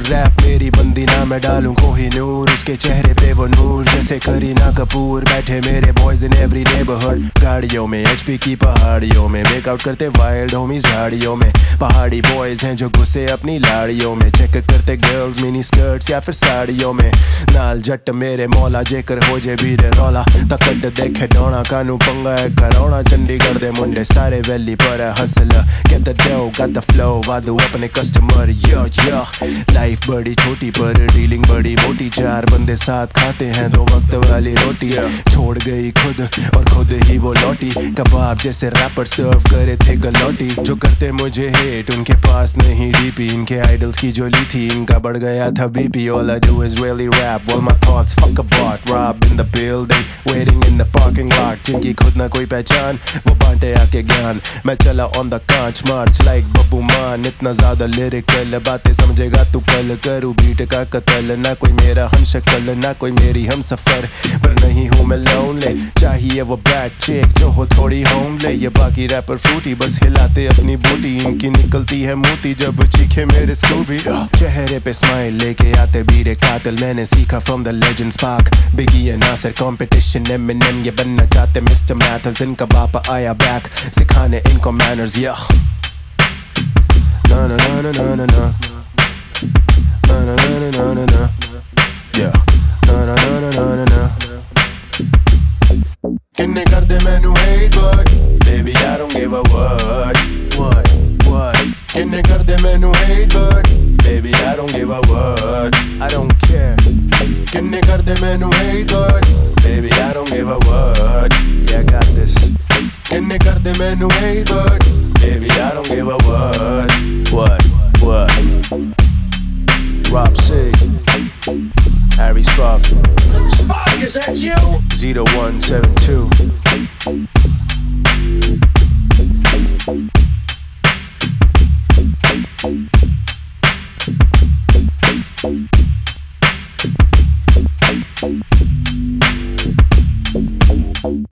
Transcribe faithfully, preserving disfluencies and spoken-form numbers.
Rap मेरी बंदी ना मैं डालूं कोहिनूर, उसके चेहरे पे वो नूर जैसे करीना कपूर। बैठे मेरे बॉयज इन एवरी नेबरहुड, गाड़ियों में एचपी की पहाड़ियों में, मेकआउट करते वाइल्ड होमीज झाड़ियों में। पहाड़ी बॉयज हैं जो घुसे अपनी लाड़ियों में, चेक करते गर्ल्स मिनी स्कर्ट्स या फिर साड़ियों में। नाल जट मेरे मौला जेकर हो जे बीरे रौला, तकड़ देखे डोना कानू पंगा है करौना। चंडीगढ़ दे मुंडे सारे वैली पर है hustle, get the dough got the flow वादू अपने कस्टमर। यो यो लाइफ बड़ी छोटी पर डीलिंग बड़ी मोटी, चार बंदे साथ खाते हैं दो वक्त वाली रोटी। छोड़ गई खुद और खुद ही वो लौटी, कबाब जैसे रैपर सर्व करे थे गलौटी। जो करते मुझे हेट उनके पास नहीं डीपी, इनके आइडल्स की जो ली थी इनका बढ़ गया था BP. All I do is really rap, all my thoughts fuck a bot, rob in the building, waiting in the parking lot। जिनकी खुद ना कोई पहचान वो बांटे आके ज्ञान, मैं चला on the कांच मार्च like बब्बू मान। इतना ज्यादा लिरिकल बातें समझेगा तू कल, करूँ बीट का कत्ल। ना कोई मेरा हम शक्ल ना कोई मेरी हम सफर, पर नहीं हूँ मैं लोनली। चाहिए वो बैड चिक जो हो थोड़ी होमले, ये बाकी रैपर फ्रूटी बस हिलाते अपनी बूटी। इनकी निकलती है मोती जब चीखे मेरे स्कूबी। चेहरे पे स्माइल लेके आते बीरे कातिल, मैंने सीखा from the legends Pac, Biggie and Nasir। competition Eminem ये बनना चाहते मिस्टर Mathers, इनका बाप आया बैक सिखाने इनको manners। yeah na na na na na na na na na na na na na yeah na na na na na na na। किन्ने कर दे मैनू hate but baby I don't give a what what what। किन्ने कर दे मैनू hate but baby I don't give a what I don't care। किन्ने कर दे मैनू hate but baby I don't give a what yeah I got this। किन्ने कर दे मैनू hate but baby I don't give a what what what। Rob C, Harry Spock, Spock, is that you? zero one seven two। Thank you.